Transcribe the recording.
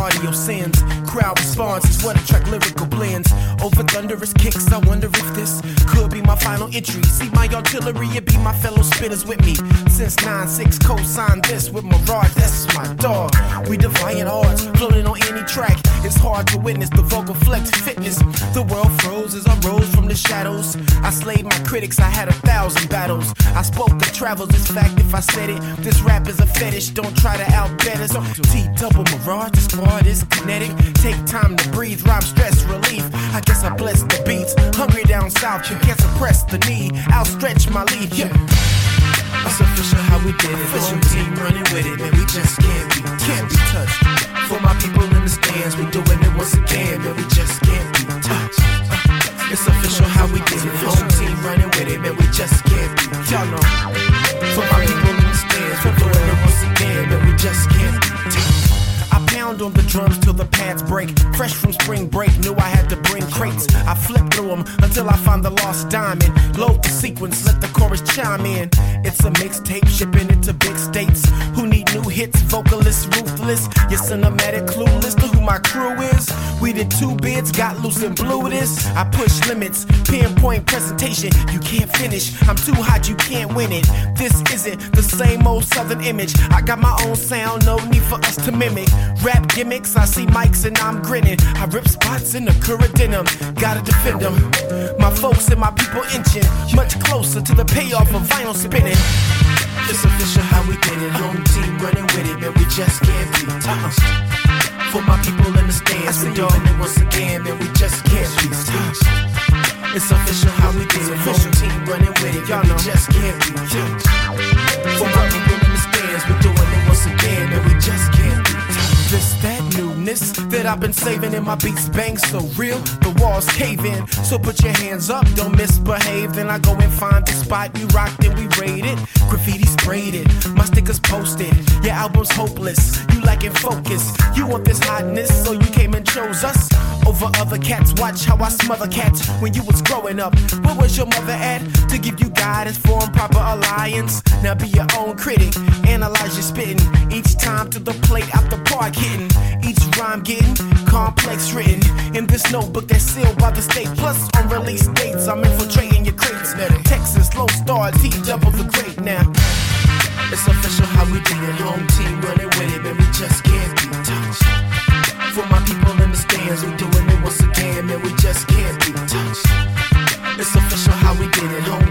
cardio sins. Crowd response is what attract lyrical blends. Over thunderous kicks, I wonder if this could be my final entry. See my artillery, it be my fellow spitters with me. Since 9-6 co-signed this with Mirage, that's my dog. We defying odds, floating on any track. It's hard to witness the vocal flex fitness. The world froze as I rose from the shadows. I slayed my critics, I had 1,000 battles. I spoke of travels, it's fact if I said it. This rap is a fetish, don't try to outbet us. T-double Mirage, the squad is kinetic. Take time to breathe, rhyme stress relief. I guess I bless the beats. Hungry down south, you can't suppress the need. Outstretch my lead, yeah. It's official how we did it. Official team running with it, man. We just can't be touched. For my people in the stands, we doing it once again, man. We just can't be touched. It's official how we did it. Home team running with it, man. We just can't be touched. Y'all know. For my people in the stands, we doing it once again, man. We just can't be touched. I pound on the drums till the pads break. Fresh from spring break, knew I had to bring crates. I flip through them until I find the lost diamond. Load the sequence, let the chorus chime in. It's a mixtape, shipping it to big states. Who need new hits, vocalists, ruthless. Your cinematic clueless to who my crew is. We did 2 bids, got loose and blew this. I push limits, pinpoint presentation. You can't finish, I'm too hot, you can't win it. This isn't the same old southern image. I got my own sound, no need for us to mimic. Rap gimmicks, I see mics and I'm grinning. I rip spots in the current denim, gotta defend them. My folks and my people inching much closer to the payoff of vinyl spinning. It's official how we did it. Home team running with it, man. We just can't be touched. For my people in the stands, we doing it once again, man. We just can't be touched. It's official how we did it. Home team running with it, y'all know. We just can't be touched. For my people in the stands, we doing it once again, man. We just can't be touched. This that newness that I've been saving in my beats bang so real, the walls cave in. So put your hands up, don't misbehave. Then I go and find the spot you rocked and we raided. Graffiti sprayed it, my stickers posted. Your album's hopeless, you lacking focus. You want this hotness, so you came and chose us over other cats. Watch how I smother cats. When you was growing up, where was your mother at? To give you guidance, form proper alliance. Now be your own critic, analyze your spitting. Each time to the plate, out the park hitting. Each rhyme getting complex written in this notebook that's sealed by the state. Plus on release dates, I'm infiltrating your crates. Texas, Lone Star, T-double the great now. It's official how we did it. Home team running with it, man. We just can't be touched. For my people in the stands, we doing it once again, man. We just can't be touched. It's official how we did it. Home